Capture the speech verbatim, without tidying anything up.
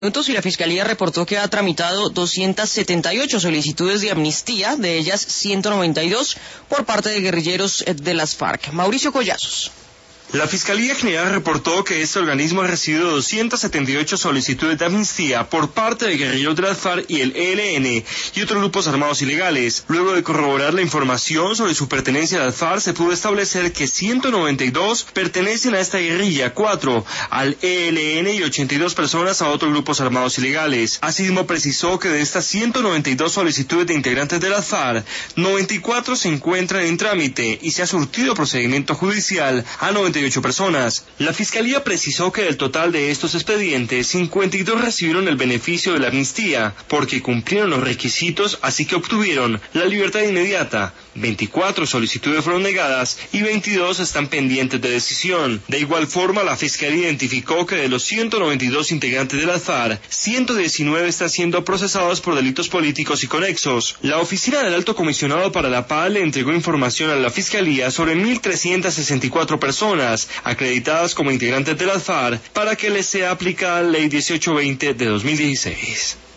Y la Fiscalía reportó que ha tramitado doscientas setenta y ocho solicitudes de amnistía, de ellas ciento noventa y dos por parte de guerrilleros de las FARC. Mauricio Collazos. La Fiscalía General reportó que este organismo ha recibido doscientas setenta y ocho solicitudes de amnistía por parte de guerrilleros de las FARC y el E L N y otros grupos armados ilegales. Luego de corroborar la información sobre su pertenencia a las FARC, se pudo establecer que ciento noventa y dos pertenecen a esta guerrilla, cuatro al E L N y ochenta y dos personas a otros grupos armados ilegales. Asimismo, precisó que de estas ciento noventa y dos solicitudes de integrantes de las FARC, noventa y cuatro se encuentran en trámite y se ha surtido procedimiento judicial a noventa y ocho personas. La Fiscalía precisó que del total de estos expedientes, cincuenta y dos recibieron el beneficio de la amnistía porque cumplieron los requisitos, así que obtuvieron la libertad inmediata. veinticuatro solicitudes fueron negadas y veintidós están pendientes de decisión. De igual forma, la Fiscalía identificó que de los ciento noventa y dos integrantes de las FARC, ciento diecinueve están siendo procesados por delitos políticos y conexos. La Oficina del Alto Comisionado para la Paz le entregó información a la Fiscalía sobre mil trescientas sesenta y cuatro personas acreditadas como integrantes de las FARC para que les sea aplicada la Ley dieciocho veinte de dos mil dieciséis.